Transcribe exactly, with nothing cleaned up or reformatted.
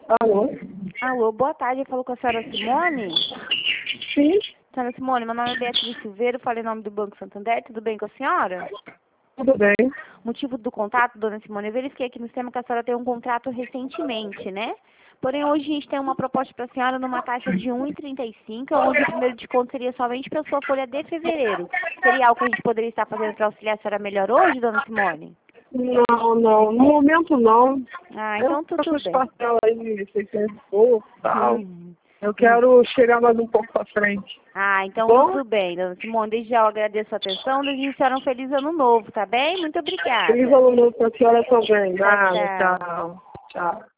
Alô? Alô, boa tarde. Eu falo com a senhora Simone. Sim, Senhora Simone, meu nome é Beatriz Silveira, falei em nome do Banco Santander. Tudo bem com a senhora? tudo bem. Motivo do contato, dona Simone, eu verifiquei aqui no sistema que a senhora tem um contrato recentemente, né? Porém, hoje a gente tem uma proposta para a senhora numa taxa de um vírgula trinta e cinco, onde o primeiro desconto seria somente pela sua folha de fevereiro. Seria algo que a gente poderia estar fazendo para auxiliar a senhora melhor hoje, dona Simone? Não, não, no momento não. Ah, Eu então tô com tudo os bem. papéis aí de seiscentos e pouco e tal. Hum, Eu hum. quero chegar mais um pouco pra frente. Ah, então Bom, tudo bem, dona Simone. Desde já eu agradeço a atenção. Desejo a senhora um feliz ano novo, tá bem? Muito feliz obrigada. ano novo pra senhora também. Tchau, Nada, tchau. tchau. Tchau.